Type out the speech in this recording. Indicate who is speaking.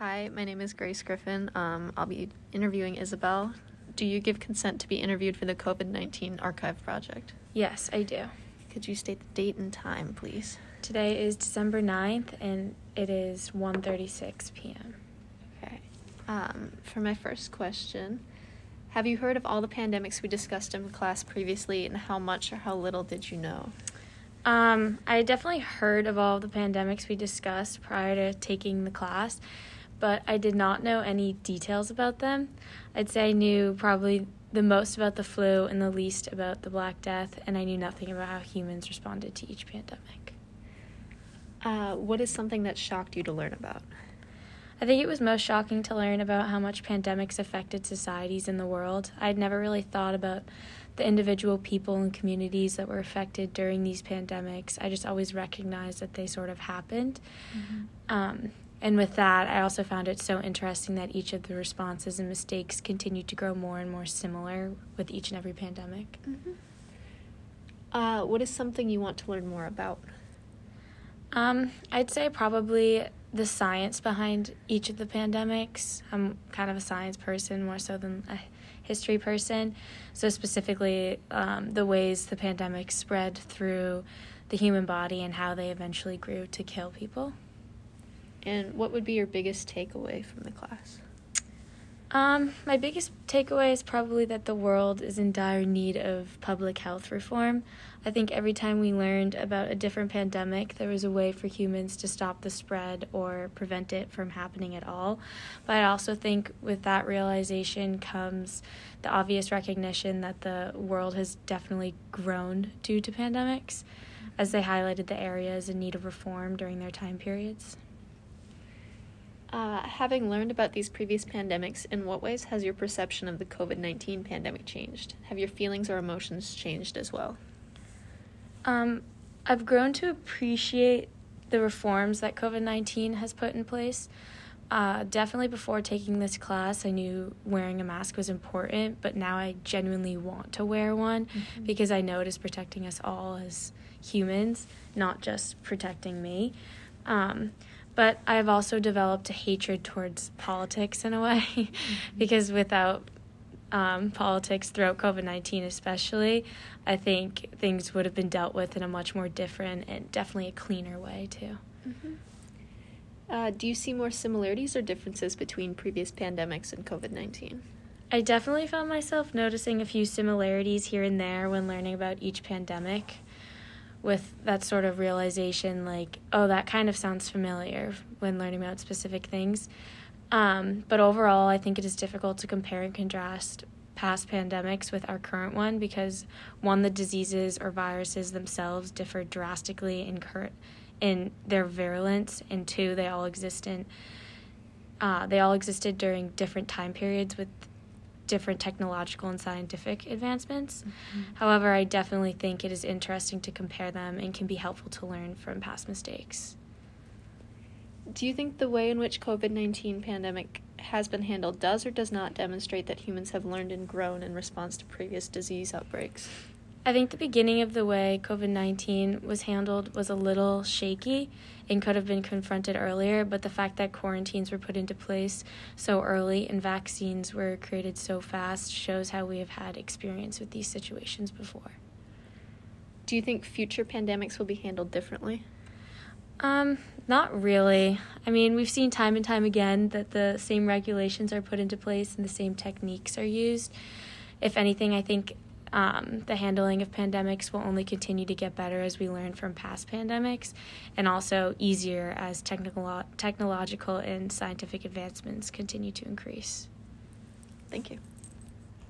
Speaker 1: Hi, my name is Grace Griffin. I'll be interviewing Isabel. Do you give consent to be interviewed for the COVID-19 archive project?
Speaker 2: Yes, I do.
Speaker 1: Could you state the date and time, please?
Speaker 2: Today is December 9th, and it is 1:36 p.m.
Speaker 1: Okay. For my first question, have you heard of all the pandemics we discussed in class previously, and how much or how little did you know?
Speaker 2: I definitely heard of all the pandemics we discussed prior to taking the class, but I did not know any details about them. I'd say I knew probably the most about the flu and the least about the Black Death, and I knew nothing about how humans responded to each pandemic.
Speaker 1: What is something that shocked you to learn about?
Speaker 2: I think it was most shocking to learn about how much pandemics affected societies in the world. I'd never really thought about the individual people and communities that were affected during these pandemics. I just always recognized that they sort of happened. Mm-hmm. And with that, I also found it so interesting that each of the responses and mistakes continued to grow more and more similar with each and every pandemic.
Speaker 1: Mm-hmm. What is something you want to learn more about?
Speaker 2: I'd say probably the science behind each of the pandemics. I'm kind of a science person more so than a history person. So specifically, the ways the pandemic spread through the human body and how they eventually grew to kill people.
Speaker 1: And what would be your biggest takeaway from the class?
Speaker 2: My biggest takeaway is probably that the world is in dire need of public health reform. I think every time we learned about a different pandemic, there was a way for humans to stop the spread or prevent it from happening at all. But I also think with that realization comes the obvious recognition that the world has definitely grown due to pandemics, as they highlighted the areas in need of reform during their time periods.
Speaker 1: Having learned about these previous pandemics, in what ways has your perception of the COVID-19 pandemic changed? Have your feelings or emotions changed as well?
Speaker 2: I've grown to appreciate the reforms that COVID-19 has put in place. Definitely before taking this class, I knew wearing a mask was important, but now I genuinely want to wear one because I know it is protecting us all as humans, not just protecting me. But I've also developed a hatred towards politics in a way because without politics throughout COVID-19 especially, I think things would have been dealt with in a much more different and definitely a cleaner way too.
Speaker 1: Mm-hmm. Do you see more similarities or differences between previous pandemics and COVID-19?
Speaker 2: I definitely found myself noticing a few similarities here and there when learning about each pandemic, with that sort of realization like, oh, that kind of sounds familiar when learning about specific things. But overall, I think it is difficult to compare and contrast past pandemics with our current one because, one, the diseases or viruses themselves differ drastically in their virulence, and two, they all existed during different time periods with different technological and scientific advancements. Mm-hmm. However, I definitely think it is interesting to compare them and can be helpful to learn from past mistakes.
Speaker 1: Do you think the way in which COVID-19 pandemic has been handled does or does not demonstrate that humans have learned and grown in response to previous disease outbreaks?
Speaker 2: I think the beginning of the way COVID-19 was handled was a little shaky and could have been confronted earlier, but the fact that quarantines were put into place so early and vaccines were created so fast shows how we have had experience with these situations before.
Speaker 1: Do you think future pandemics will be handled differently?
Speaker 2: Not really. I mean, we've seen time and time again that the same regulations are put into place and the same techniques are used. If anything, I think the handling of pandemics will only continue to get better as we learn from past pandemics, and also easier as technological and scientific advancements continue to increase.
Speaker 1: Thank you.